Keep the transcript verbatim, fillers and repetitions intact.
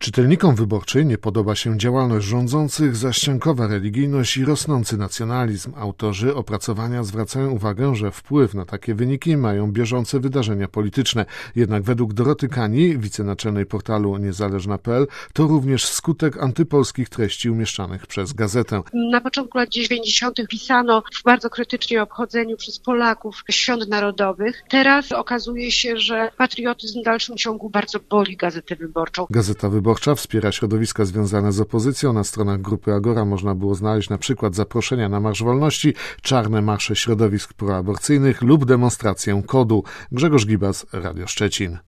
Czytelnikom Wyborczej nie podoba się działalność rządzących, zaściankowa religijność i rosnący nacjonalizm. Autorzy opracowania zwracają uwagę, że wpływ na takie wyniki mają bieżące wydarzenia polityczne. Jednak według Doroty Kani, wicenaczelnej portalu niezależna kropka p l, to również skutek antypolskich treści umieszczanych przez gazetę. Na początku lat dziewięćdziesiątych pisano w bardzo krytycznym obchodzeniu przez Polaków świąt narodowych. Teraz okazuje się, że patriotyzm w dalszym ciągu bardzo boli Gazetę Wyborczą. Gazeta Wyborcza wspiera środowiska związane z opozycją. Na stronach grupy Agora można było znaleźć na przykład zaproszenia na Marsz Wolności, czarne marsze środowisk proaborcyjnych lub demonstrację kodu. Grzegorz Gibas, Radio Szczecin.